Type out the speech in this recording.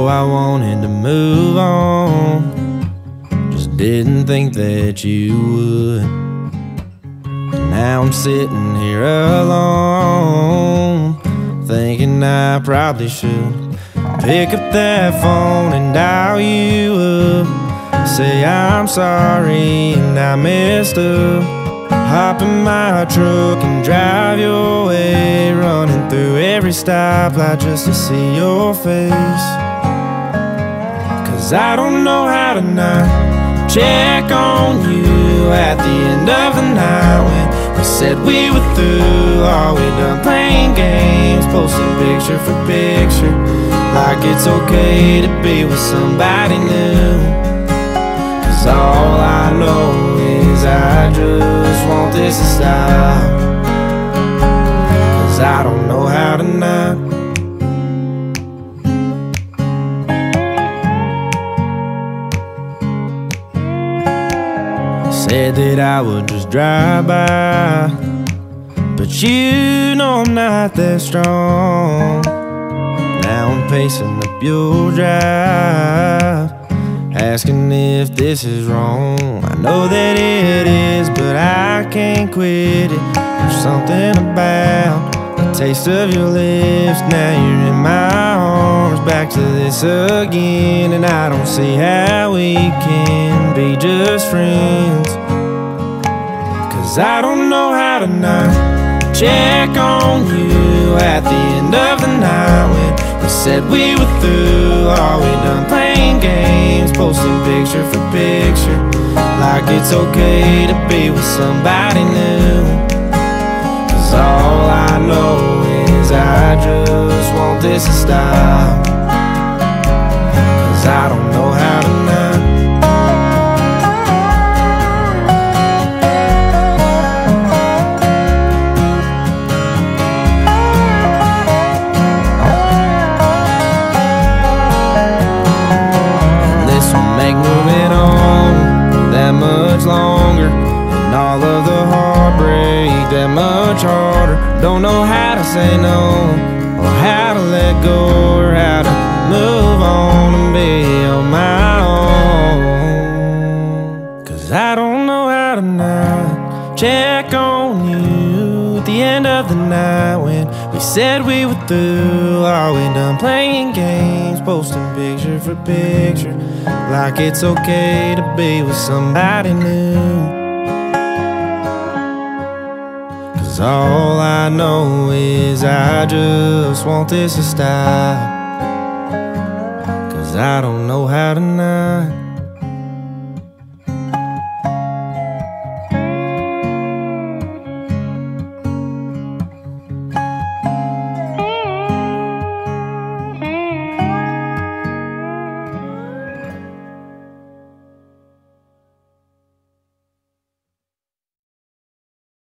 I wanted to move on, just didn't think that you would. Now I'm sitting here alone, thinking I probably should pick up that phone and dial you up, say I'm sorry and I messed up. Hop in my truck and drive your way, running through every stoplight just to see your face. Cause I don't know how to not check on you at the end of the night when we said we were through. Are we done playing games, posting picture for picture, like it's okay to be with somebody new? Cause all I know is I just want this to stop. Cause I don't know how to not. Said that I would just drive by, but you know I'm not that strong. Now I'm pacing up your drive, asking if this is wrong. I know that it is, but I can't quit it. There's something about the taste of your lips. Now you're in my arms, back to this again, and I don't see how we can be just friends. Cause I don't know how to not check on you at the end of the night when we said we were through. Are we done playing games, posting picture for picture, like it's okay to be with somebody new? Cause all I know is I just want this to stop. Cause I don't know how to not. Moving on that much longer, and all of the heartbreak that much harder. Don't know how to say no, or how to let go, or how to move on and be on my own. Cause I don't know how to not check on you at the end of the night when we said we were through. Are we done playing games, posting picture for picture, like it's okay to be with somebody new? Cause all I know is I just want this to stop. Cause I don't know how to